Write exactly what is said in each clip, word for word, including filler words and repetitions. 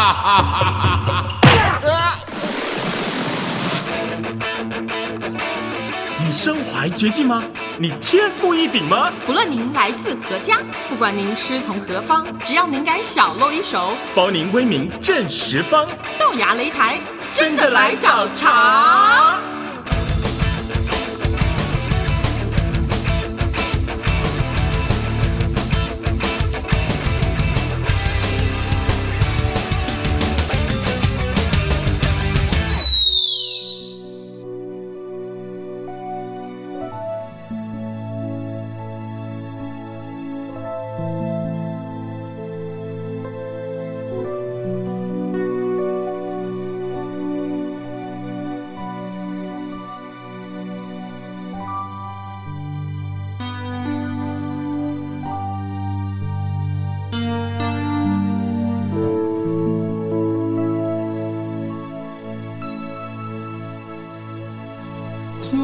你身怀绝技吗？你天赋异禀吗？ 不论您来自何家，不管您师从何方，只要您敢小露一手， 包您威名震十方。 豆芽擂台真的来找茬。 祝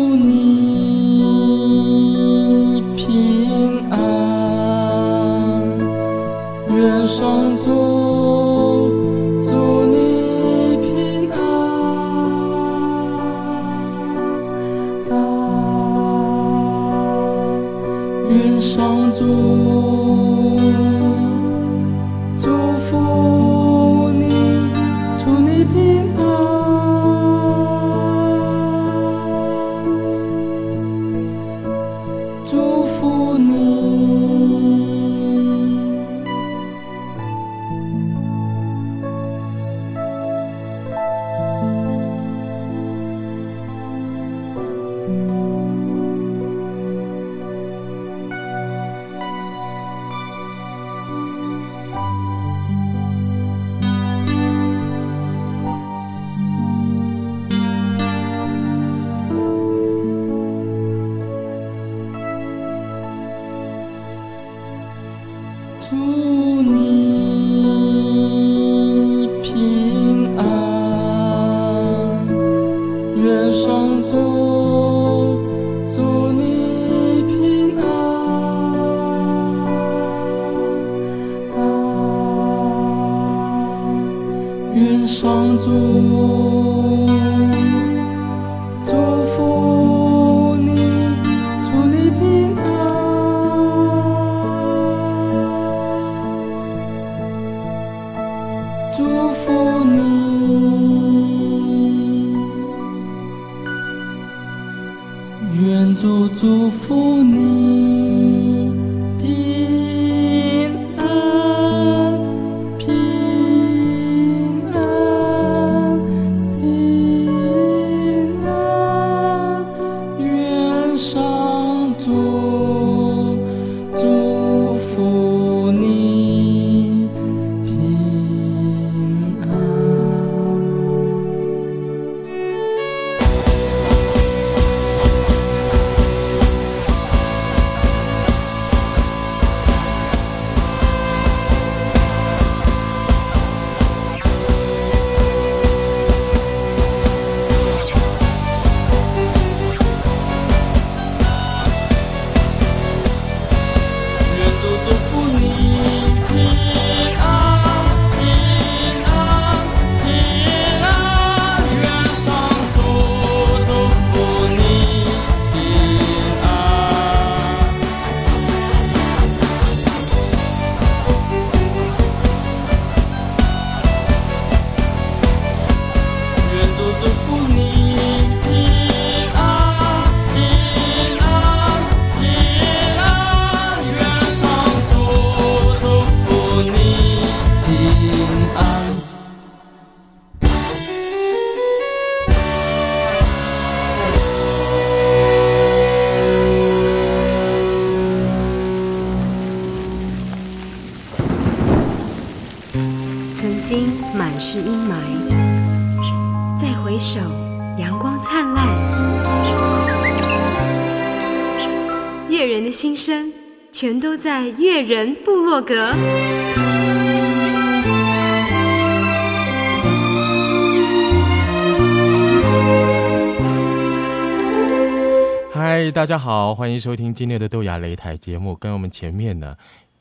你平安，愿上主祝你平安，啊，愿上主祝福你，祝你平安。祝福你，祝你平安，愿上主祝你平安，啊，愿上主祝福你，祝你平安。祝福你，愿主祝福你，平安，平安，平安，愿上主祝福你。 曾经满是阴霾，再回首，阳光灿烂。越人的心声，全都在越人部落格。 嗨，大家好，欢迎收听今天的豆芽擂台节目。跟我们前面呢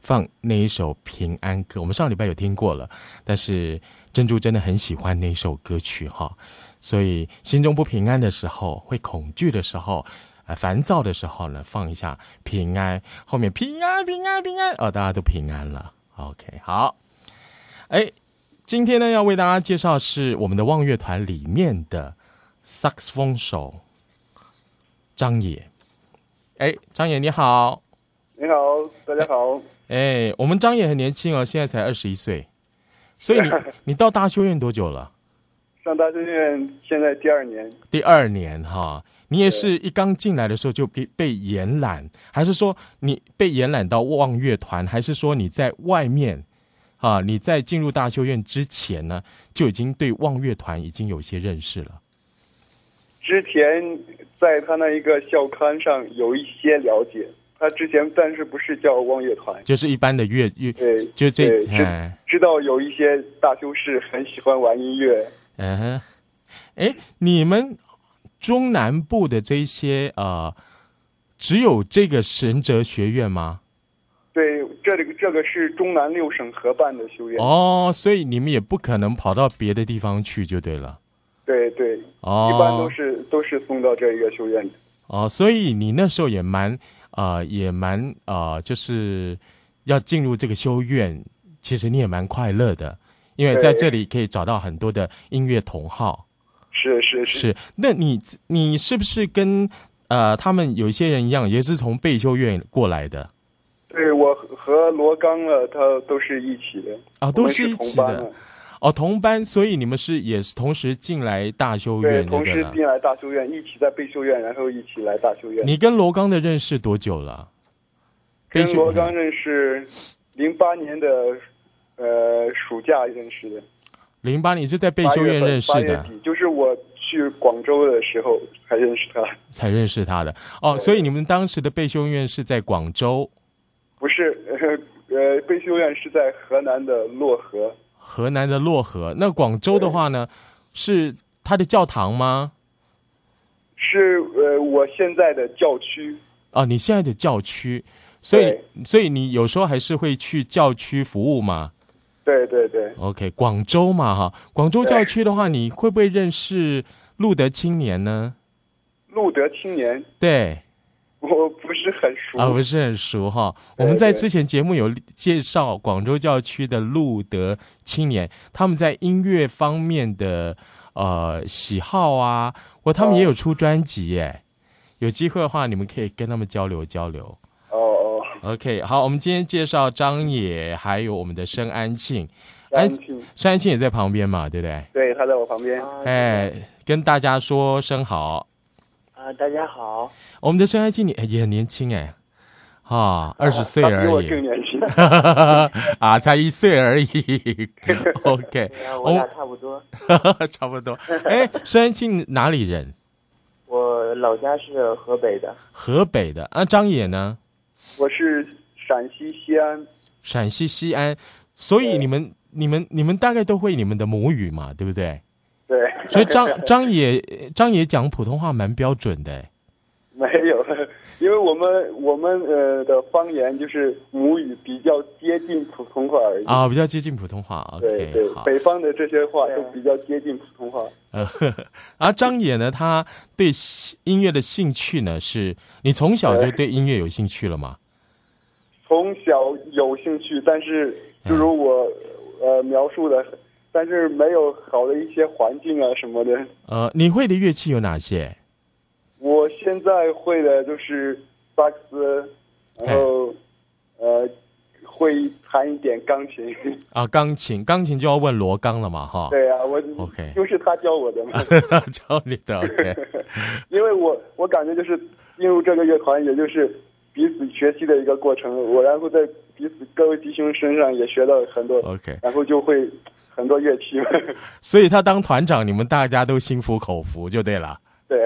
放那一首平安歌，我们上礼拜有听过了，但是珍珠真的很喜欢那一首歌曲哈，所以心中不平安的时候，会恐惧的时候，呃，烦躁的时候呢，放一下平安，后面平安平安平安，哦，大家都平安了。OK， 好，哎，今天呢要为大家介绍是我们的望乐团里面的萨克斯风手张野。哎，张野你好。 你好，大家好。 哎，我们张野很年轻哦，现在才二十一岁，所以你你到大修院多久了？ 上大修院现在第二年。第二年哈，你也是一刚进来的时候就被被延揽，还是说你被延揽到望乐团，还是说你在外面啊？你在进入大修院之前呢，就已经对望乐团已经有些认识了？ 之前在他那一个校刊上有一些了解。他之前，但是不是叫望乐团， 就是一般的乐乐， 对， 就这， 哎，知道有一些大修士很喜欢玩音乐。 嗯哼，哎，你们中南部的这些呃，只有这个神哲学院吗？ 对，这个这个是中南六省合办的修院。 哦，所以你们也不可能跑到别的地方去，就对了。 对对， 哦， 一般都是都是送到这一个修院的。 哦，所以你那时候也蛮。呃，也蛮呃，就是要进入这个修院，其实你也蛮快乐的，因为在这里可以找到很多的音乐同好。 是是是。 是，那你你是不是跟呃他们有一些人一样，也是从备修院过来的？ 对，我和罗刚了，他都是一起的。 啊、哦，都是一起的。哦，同班，所以你们是也是同时进来大修院， 对，同时进来大修院，一起在备修院，然后一起来大修院。 你跟罗刚的认识多久了？ 跟罗刚认识零八年的呃暑假认识的。 零八年是在备修院认识的， 就是我去广州的时候才认识他， 才认识他的。哦，所以你们当时的备修院是在广州？ 不是，呃呃，备修院是在河南的漯河。 河南的漯河，那广州的话呢，是他的教堂吗？ 是呃，我现在的教区。 哦，你现在的教区，所以所以你有时候还是会去教区服务吗？ 对对对。 OK， 广州嘛哈，广州教区的话，你会不会认识路德青年呢？ 路德青年？ 对。 我不是很熟啊，不是很熟哈。我们在之前节目有介绍广州教区的路德青年，他们在音乐方面的呃喜好啊，或他们也有出专辑耶。有机会的话，你们可以跟他们交流交流。 哦哦。 OK， 好，我们今天介绍张野，还有我们的申安庆。 安庆， 申安庆也在旁边嘛，对不对？ 对，他在我旁边。 哎，跟大家说声好。 啊，大家好！ 我们的申安庆也很年轻哎，啊，二十岁而已， 他比我更年轻啊，才一岁而已。OK， 啊、我俩差不多， 差不多。哎，申安庆哪里人？ 我老家是河北的。 河北的啊，张野呢？ 我是陕西西安。 陕西西安，所以你们、你们、你们大概都会你们的母语嘛，对不对？ 对， 所以张张野张野讲普通话蛮标准的。 没有，因为我们我们呃的方言就是母语比较接近普通话而已啊，比较接近普通话。OK， 对对，北方的这些话都比较接近普通话。 呃，而张野呢，他对音乐的兴趣呢，是你从小就对音乐有兴趣了吗？ 从小有兴趣，但是就如我、嗯、呃描述的。但是没有好的一些环境啊什么的。 呃，你会的乐器有哪些？ 我现在会的就是萨克斯，然后呃会弹一点钢琴。啊， 钢琴，钢琴就要问罗刚了嘛，哈。 对啊，我 OK， 就是他教我的嘛。 教你的 OK。 因为我我感觉就是进入这个乐团，也就是彼此学习的一个过程。我然后在彼此各位弟兄身上也学到很多 OK， 然后就会。很多乐器， 所以他当团长，你们大家都心服口服就对了。 对，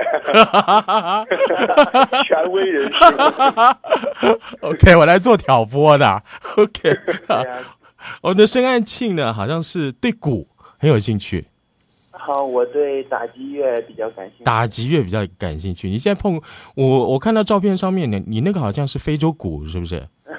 权威人士。 OK， 我来做挑拨的。OK， 我们的申安庆呢，好像是对鼓很有兴趣。 好，我对打击乐比较感兴趣。 打击乐比较感兴趣。你现在碰我，我看到照片上面，你你那个好像是非洲鼓，是不是？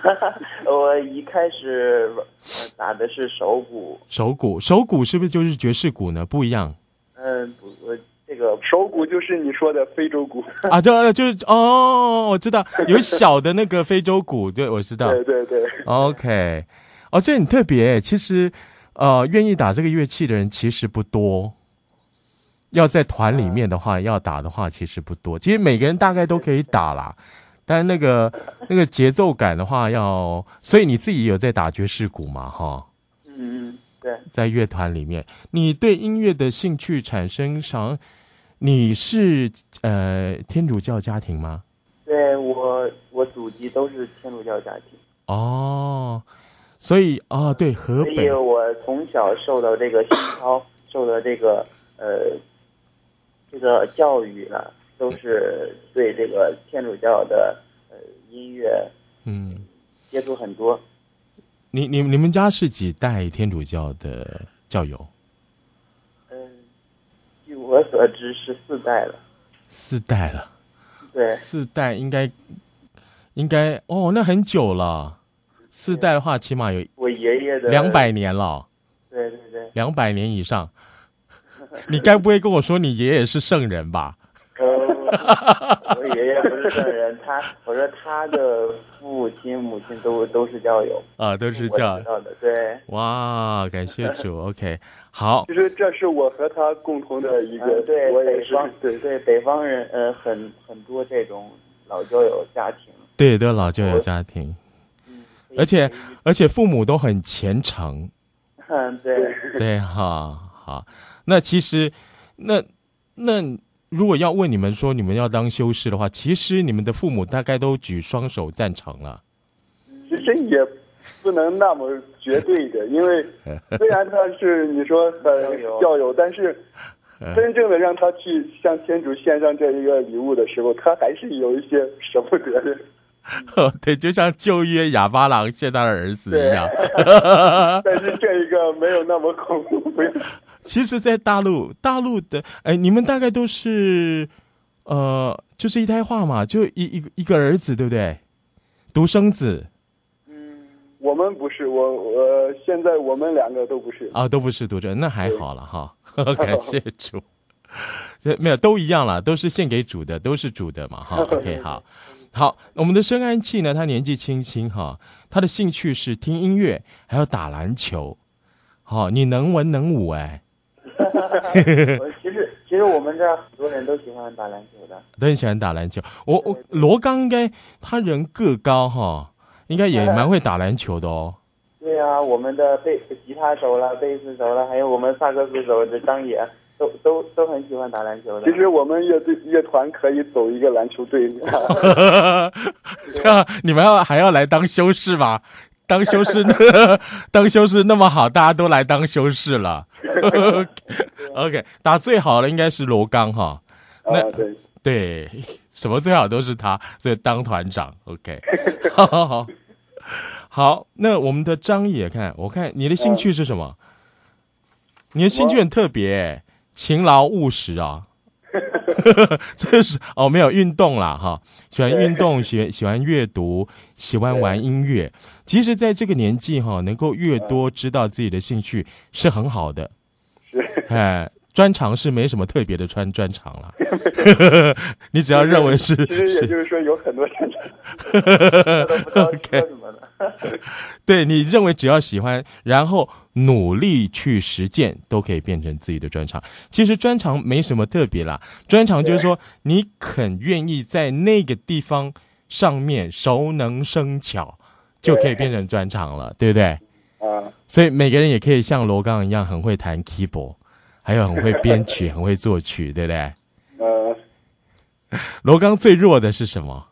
我一开始呃打的是手鼓。 手鼓，手鼓是不是就是爵士鼓呢？不一样。 嗯，不，我这个手鼓就是你说的非洲鼓啊，这就是哦，我知道有小的那个非洲鼓，对，我知道。 对对对。 OK， 哦，这很特别。其实，呃，愿意打这个乐器的人其实不多。要在团里面的话，要打的话其实不多。其实每个人大概都可以打啦，但那个那个节奏感的话要，所以你自己有在打爵士鼓嘛？哈。 嗯嗯，对。 在乐团里面，你对音乐的兴趣产生上，你是呃天主教家庭吗？ 对，我我祖籍都是天主教家庭。 哦，所以哦，对，河北。 所以我从小受到这个熏陶，受到这个呃。这个教育呢，都是对这个天主教的呃音乐， 嗯， 接触很多。 你你你们家是几代天主教的教友？ 嗯，据我所知是四代了。 四代了。 对。 四代应该应该哦，那很久了。四代的话，起码有我爷爷的两百年了。 对对对。 两百年以上。你该不会跟我说你爷爷是圣人吧？ 呃，我爷爷不是圣人，他我说他的父亲母亲都都是教友啊，都是教友的。对， 哇，感谢主。OK， 好。 其实这是我和他共同的一个， 嗯、对， 我也是北方对对北方人呃很很多这种老教友家庭， 对，都老教友家庭， 嗯， 而且而且父母都很虔诚。 嗯，对对，好好。那其实，那那如果要问你们说你们要当修士的话，其实你们的父母大概都举双手赞成了。 其实也不能那么绝对的，因为虽然他是你说呃教友，但是真正的让他去向天主献上这一个礼物的时候，他还是有一些舍不得的。 哦，对，就像旧约亚巴郎献他的儿子一样。 但是这一个没有那么恐怖。 其实，在大陆，大陆的，哎，你们大概都是，呃，就是一胎化嘛，就一一个一个儿子，对不对？独生子。 嗯，我们不是，我我现在我们两个都不是。 啊，都不是独生，那还好了哈，感谢主。没有，都一样了，都是献给主的，都是主的嘛，哈。OK， 好，好，我们的申安琪呢，他年纪轻轻哈，他的兴趣是听音乐，还有打篮球。好，你能文能武哎。 其实其实我们这儿很多人都喜欢打篮球的， 都很喜欢打篮球。我我罗刚应该他人个高哈，应该也蛮会打篮球的哦。 对啊，我们的贝吉他手了、贝斯手了，还有我们萨克斯手的张野，都都都很喜欢打篮球的。 其实我们乐队乐团可以走一个篮球队。 这样你们要还要来当修士吗？当修士，当修士那么好，大家都来当修士了。OK， 打最好的应该是罗刚哈。那、 啊、对对，什么最好都是他，所以当团长。OK， 好好好，好。那我们的张野看，我看你的兴趣是什么？你的兴趣很特别，勤劳务实啊。这是哦，没有运动啦哈，喜欢运动，喜喜欢阅读，喜欢玩音乐。其实，在这个年纪哈，能够越多知道自己的兴趣是很好的。哎，专长是没什么特别的专专长了。你只要认为是， 其实也就是说有很多专长。OK， 对，你认为只要喜欢，然后努力去实践，都可以变成自己的专长。其实专长没什么特别啦，专长就是说你肯愿意在那个地方上面熟能生巧，就可以变成专长了， 对, 对不对？ 啊， 所以每个人也可以像罗刚一样，很会弹 keyboard， 还有很会编曲，很会作曲，对不对？ 呃， 罗刚最弱的是什么？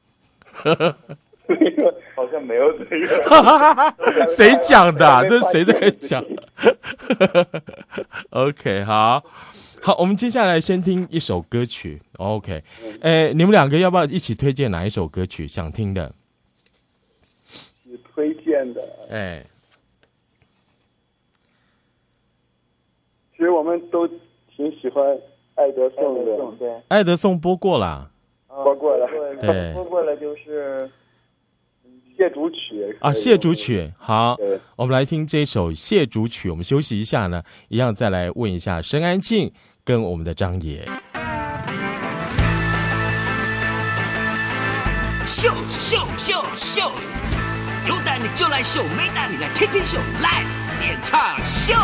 好像没有最弱。 谁讲的、啊？这是谁在讲？OK， 好，好，我们接下来先听一首歌曲。OK， 哎，你们两个要不要一起推荐哪一首歌曲？想听的？ 你推荐的？ 哎， 其实我们都挺喜欢爱德颂的。 对， 爱德颂播过了。 播过了， 对， 播过了就是谢主曲啊，谢主曲。好， 对， 我们来听这首谢主曲。我们休息一下呢，一样再来问一下申安庆跟我们的张爷。 秀秀秀秀，有胆你就来秀，没胆你来天天秀 ，Live 点唱秀。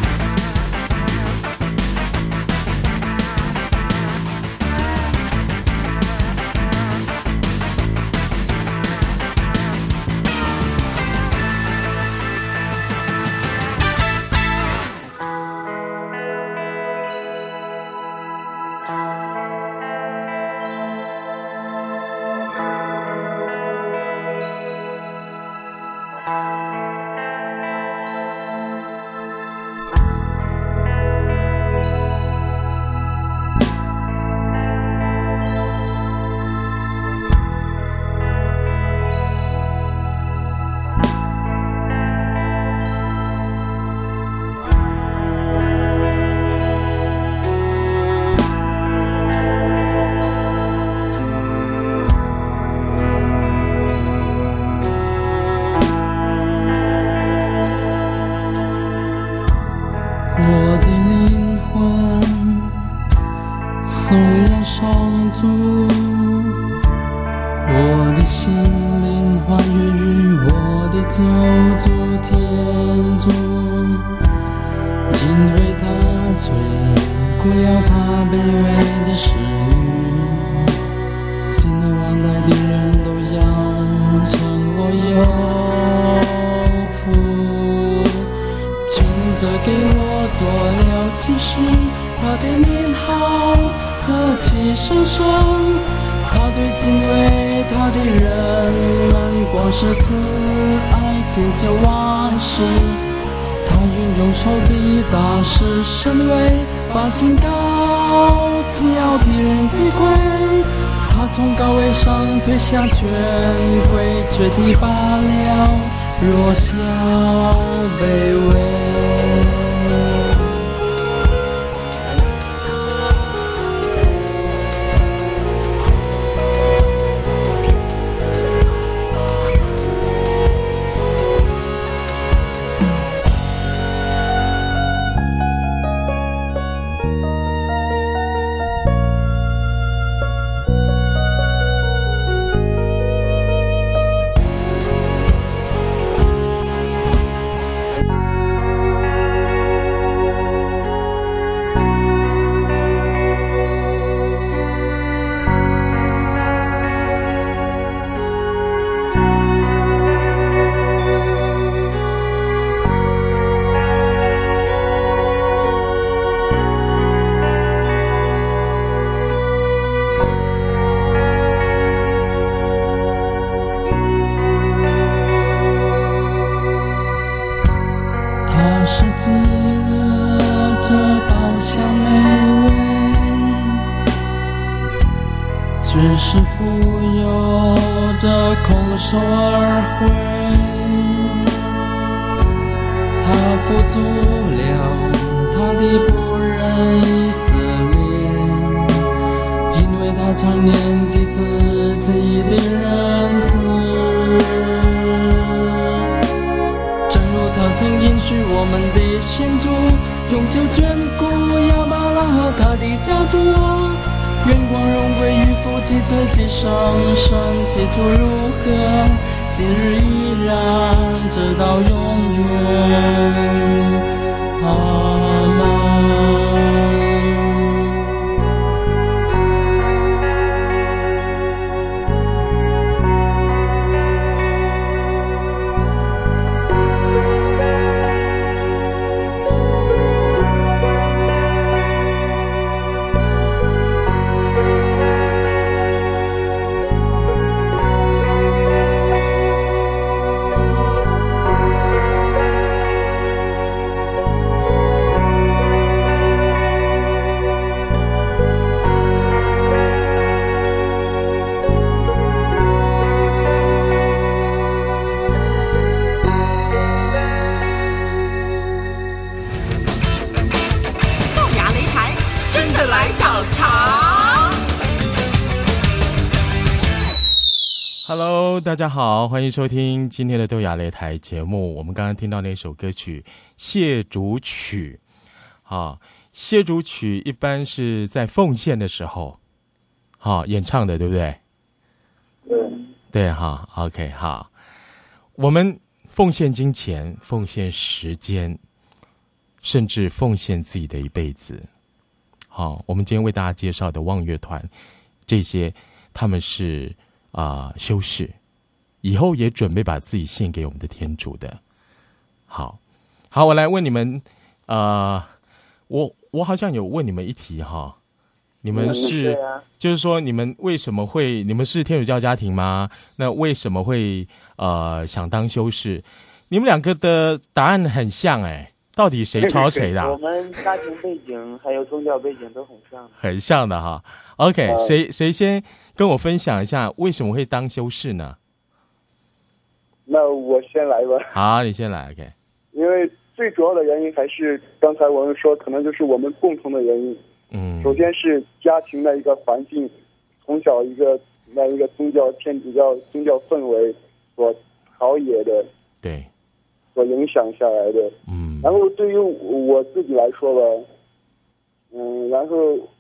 退下权贵，绝地罢了弱小卑微。手而回，他付足了他的仆人以色列，因为他常念及自己的人死，正如他曾应许我们的先祖，永久眷顾亚伯拉和他的家族，愿光荣归于父及子及圣神，其主如何，今日依然，直到永远。阿们。 Hello， 大家好，欢迎收听今天的豆芽擂台节目。我们刚刚听到那首歌曲《谢主曲》，好，谢主曲一般是在奉献的时候，好演唱的，对不对？ 对， 对哈 ，OK， 好，我们奉献金钱，奉献时间，甚至奉献自己的一辈子。好，我们今天为大家介绍的望乐团，这些他们是。啊、呃，修士以后也准备把自己献给我们的天主的。好，好，我来问你们，呃，我我好像有问你们一题哈，你们是、嗯啊、就是说你们为什么会，你们是天主教家庭吗？那为什么会呃想当修士？你们两个的答案很像哎、欸，到底谁抄谁的、啊？ 我们家庭背景还有宗教背景都很像， 很像的哈。OK， 谁谁先？跟我分享一下为什么会当修士呢？ 那我先来吧。 好，你先来 ，OK。 因为最主要的原因还是刚才我们说，可能就是我们共同的原因。 嗯。 首先是家庭的一个环境，从小一个那一个宗教天主教宗教氛围所陶冶的， 对， 所影响下来的。 嗯。 然后对于我自己来说吧，嗯，然后。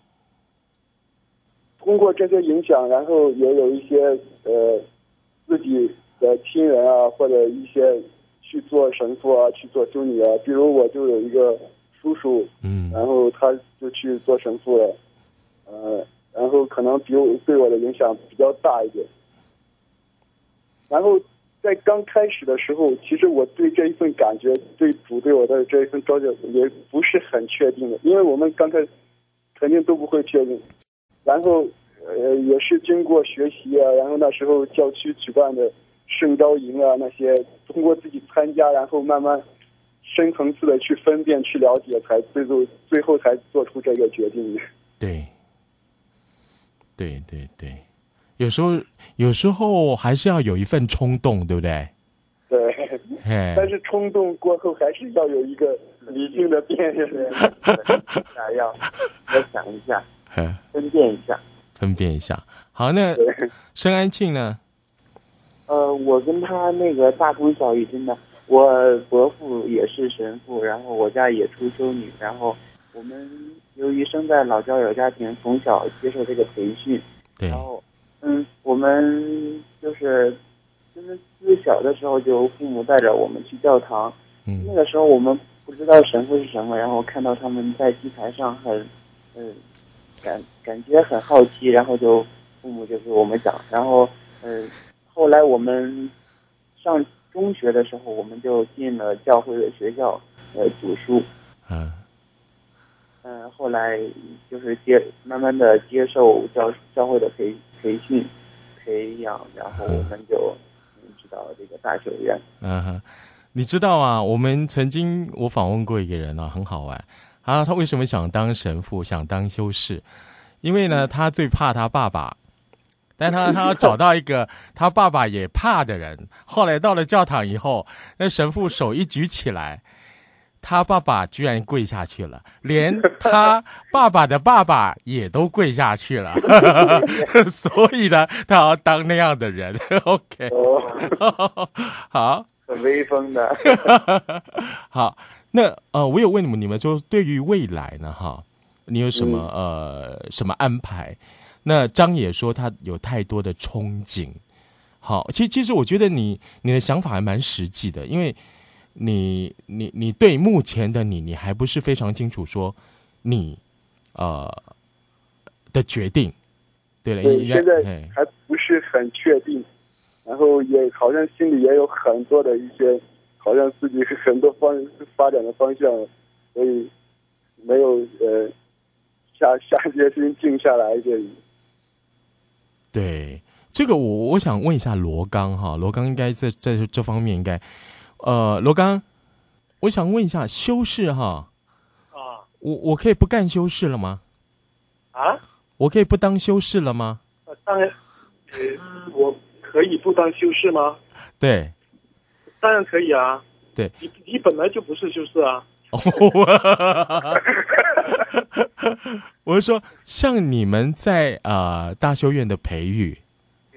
通过这些影响，然后也有一些呃自己的亲人啊，或者一些去做神父啊，去做修女啊。比如我就有一个叔叔， 嗯， 然后他就去做神父了，呃，然后可能比我对我的影响比较大一点。然后在刚开始的时候，其实我对这一份感觉，对主对我的这一份召叫也不是很确定的，因为我们刚开始肯定都不会确定。然后，呃，也是经过学习啊，然后那时候教区举办的圣召营啊，那些通过自己参加，然后慢慢深层次的去分辨、去了解，才最后最后才做出这个决定的。 对，对对对，有时候有时候还是要有一份冲动，对不对？ 对，但是冲动过后还是要有一个理性的辨认， 还要要想一下。分辨一下， 分辨一下。好，那申安庆呢？ 呃，我跟他那个大同小异，真的。我伯父也是神父，然后我家也出修女，然后我们由于生在老教友家庭，从小接受这个培训， 对。 然后，嗯，我们就是就是自小的时候就父母带着我们去教堂， 嗯， 那个时候我们不知道神父是什么，然后看到他们在祭台上很，嗯。感感觉很好奇，然后就父母就给我们讲，然后嗯、呃，后来我们上中学的时候，我们就进了教会的学校，呃，读书， 嗯， 嗯、呃，后来就是接慢慢的接受教教会的培培训培养，然后我们就知道这个大学院。 嗯哼，你知道啊？我们曾经我访问过一个人啊，很好玩。啊，他为什么想当神父，想当修士？因为呢，他最怕他爸爸，但他他要找到一个他爸爸也怕的人。后来到了教堂以后，那神父手一举起来，他爸爸居然跪下去了，连他爸爸的爸爸也都跪下去了。所以呢，他要当那样的人。OK， 好， 很威风的。 好。那呃，我有问你们，你们就对于未来呢，哈，你有什么、嗯、呃什么安排？那张也说他有太多的憧憬。好，其实其实我觉得你你的想法还蛮实际的，因为你你你对目前的你，你还不是非常清楚说你呃的决定。对了， 对，现在还不是很确定，然后也好像心里也有很多的一些。好像自己很多方发展的方向，所以没有呃下下决心静下来这里。 对，这个我我想问一下罗刚哈，罗刚应该在在这方面应该，呃，罗刚，我想问一下修士哈， 啊， 我我可以不干修士了吗？ 啊？ 我可以不当修士了吗？ 呃，当然，呃，我可以不当修士吗？ 对。 当然可以啊， 对， 你你本来就不是修士啊。我是说，像你们在呃大修院的培育， 嗯，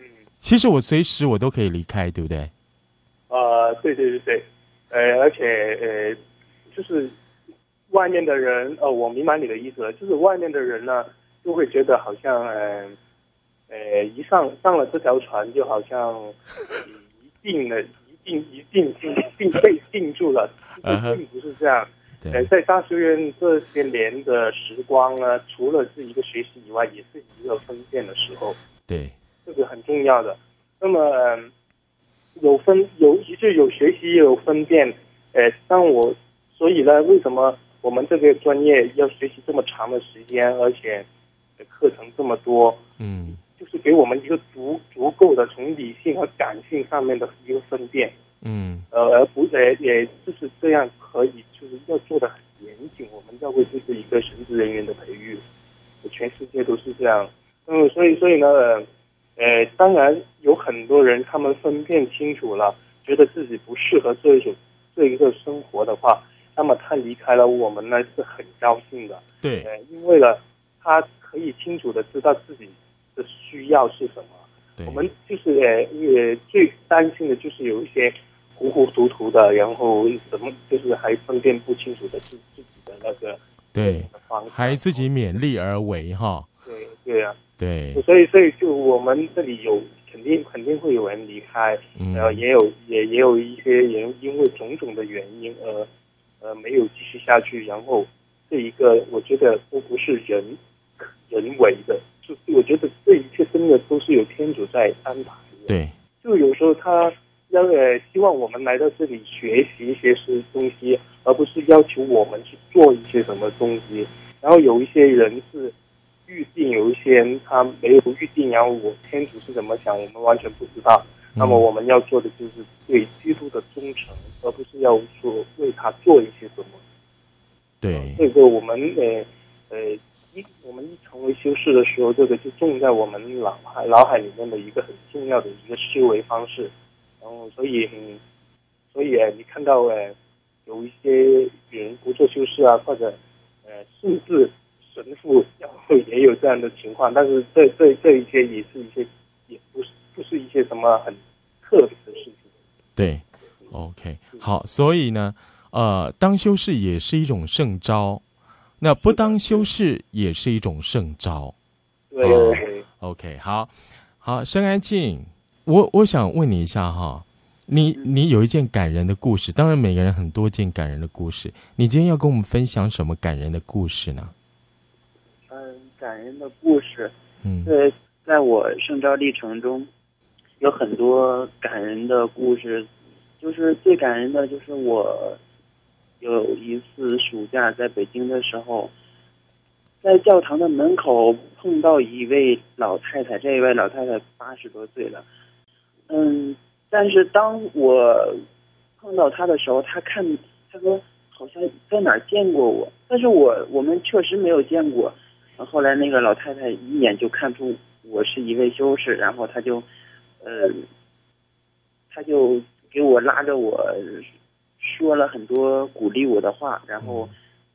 其实我随时我都可以离开，对不对？ 呃，对对对对，呃，而且呃，就是外面的人，呃，我明白你的意思了，就是外面的人呢，就会觉得好像，呃，呃，一上上了这条船，就好像一定的、一定、一定、定定被定住了，并不是这样。呃，在大学院这些年的时光呢，除了是一个学习以外，也是一个分辨的时候。 对， 这个很重要的。那么，呃、有分有就有学习，也有分辨。呃，当我所以呢，为什么我们这个专业要学习这么长的时间，而且课程这么多？ 嗯， 就是给我们一个足足够的从理性和感性上面的一个分辨。 嗯， 呃，而不呃也就是这样可以，就是要做的很严谨。我们教会就是一个神职人员的培育，全世界都是这样。嗯，所以所以呢，呃，当然有很多人他们分辨清楚了，觉得自己不适合这一种这一个生活的话，那么他离开了我们呢是很高兴的。 对， 呃，因为呢，他可以清楚的知道自己的需要是什么。 对， 我们就是呃也最担心的就是有一些糊糊涂涂的，然后什么就是还分辨不清楚的自自己的那个对，还自己勉力而为哈。 对对啊， 对， 所以所以就我们这里有肯定肯定会有人离开， 嗯、 然后也有也也有一些人因为种种的原因而呃没有继续下去，然后这一个我觉得都不是人人为的，就我觉得这一切真的都是有天主在安排的。 对， 就有时候他要呃希望我们来到这里学习一些是东西，而不是要求我们去做一些什么东西。然后有一些人是预定，有一些人他没有预定，然后我天主是怎么想，我们完全不知道。嗯、那么我们要做的就是对基督的忠诚，而不是要说为他做一些什么。 对， 这个我们呃呃一我们一成为修士的时候，这个就种在我们脑海脑海里面的一个很重要的一个思维方式。然后所以嗯，所以呃你看到呃有一些人不做修士啊，或者呃甚至神父，然后也有这样的情况，但是这这这一些也是一些也不是不是一些什么很特别的事情。 对 ，OK， 好，所以呢，呃，当修士也是一种圣召，那不当修士也是一种圣召。 对对对 ，OK， 好，好，申安庆，我我想问你一下哈，你你有一件感人的故事，当然每个人很多件感人的故事，你今天要跟我们分享什么感人的故事呢？ 嗯，感人的故事， 嗯， 在在我圣召历程中，有很多感人的故事，就是最感人的就是我有一次暑假在北京的时候，在教堂的门口碰到一位老太太，这一位老太太八十多岁了，嗯，但是当我碰到她的时候，她看她说好像在哪儿见过我，但是我我们确实没有见过。后来那个老太太一眼就看出我是一位修士，然后她就，呃，她就给我拉着我说了很多鼓励我的话，然后，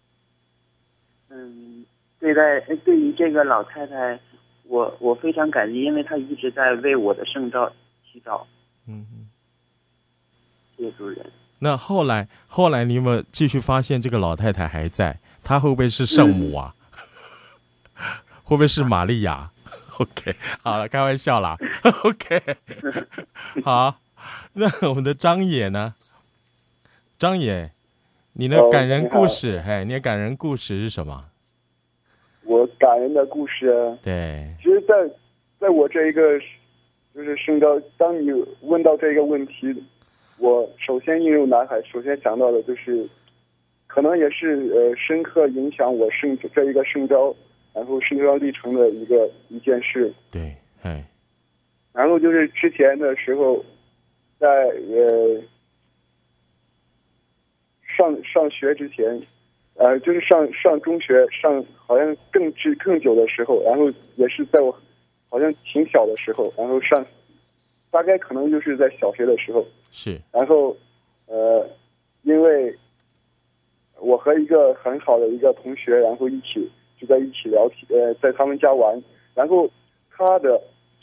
嗯，对待对于这个老太太，我我非常感激，因为她一直在为我的圣召祈祷。 嗯， 谢谢主人。 那后来后来你有没有继续发现这个老太太还在？她会不会是圣母啊？嗯会不会是玛利亚 ？OK， 好了，开玩笑啦。OK， 好，那我们的张野呢？张野，你的感人故事，哎、哦，你的感人故事是什么？ 我感人的故事， 对， 其实在，在在我这一个就是圣召，当你问到这个问题，我首先映入脑海，首先想到的就是，可能也是呃深刻影响我圣这一个圣召。然后圣召历程的一个一件事， 对，哎， 然后就是之前的时候，在呃上上学之前，呃，就是上上中学上好像更之更久的时候，然后也是在我好像挺小的时候，然后上大概可能就是在小学的时候， 是， 然后呃，因为我和一个很好的一个同学，然后一起。就在一起聊天，呃，在他们家玩，然后他的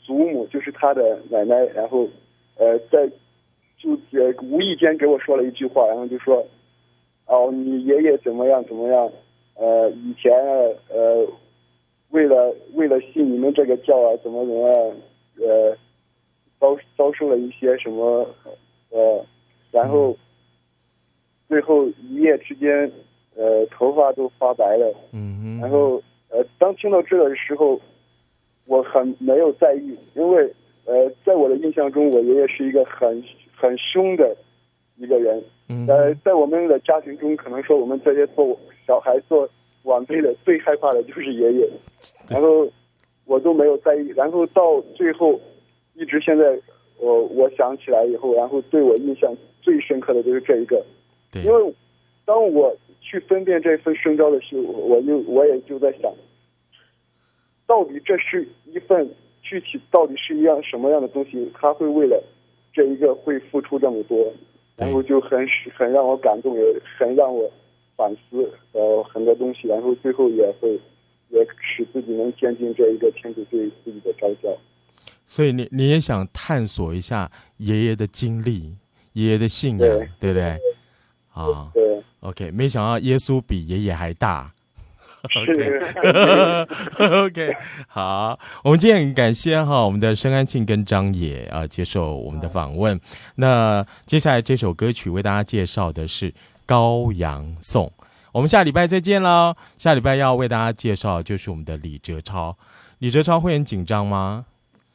祖母，就是他的奶奶，然后呃在就呃无意间给我说了一句话，然后就说，哦，你爷爷怎么样怎么样，呃以前呃为了为了信你们这个教啊，怎么怎么样，呃遭遭受了一些什么呃，然后最后一夜之间呃头发都发白了， 嗯， 然后呃当听到这个的时候，我很没有在意，因为呃在我的印象中，我爷爷是一个很很凶的一个人，呃在我们的家庭中，可能说我们这些做小孩做晚辈的最害怕的就是爷爷，然后我都没有在意，然后到最后一直现在我我想起来以后，然后对我印象最深刻的就是这一个，因为当我去分辨这份圣召的时候，我就我也就在想，到底这是一份具体到底是一样什么样的东西，他会为了这一个会付出这么多，然后就很很让我感动，也很让我反思呃很多东西，然后最后也会也使自己能坚定这一个天主对自己的召叫。 所以你你也想探索一下爷爷的经历，爷爷的信仰， 对, 对不对？啊， 对 ，OK， 没想到耶稣比爷爷还大。OK， OK， 好，我们今天很感谢哈我们的申安庆跟张野啊接受我们的访问。那接下来这首歌曲为大家介绍的是《羔羊颂》，我们下礼拜再见喽。下礼拜要为大家介绍就是我们的李哲超，李哲超会很紧张吗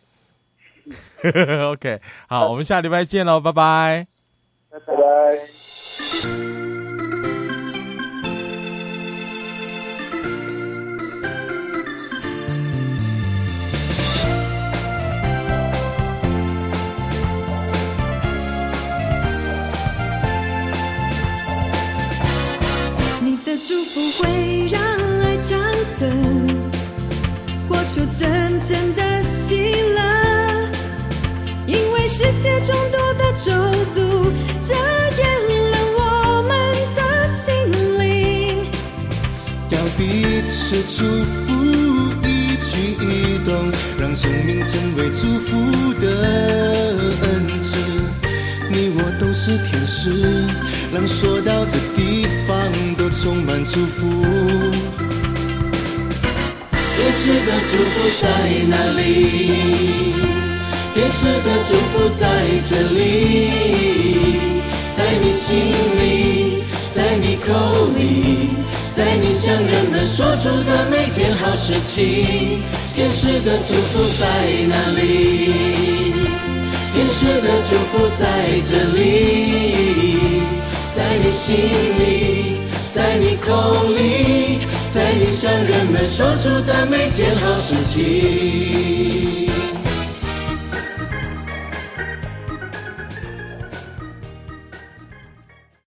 ？OK， 好，我们下礼拜见喽，拜拜， 拜拜。 你的祝福会让爱长存，活出真正的喜乐。因为世界众多的咒诅遮掩了我们的心灵， 要彼此祝福，一举一动让生命成为祝福的恩赐。你我都是天使，让所到的地方都充满祝福。天使的祝福在哪里？天使的祝福在这里，在你心里，在你口里，在你向人们说出的每件好事情。天使的祝福在哪里？天使的祝福在这里，在你心里，在你口里，在你向人们说出的每件好事情。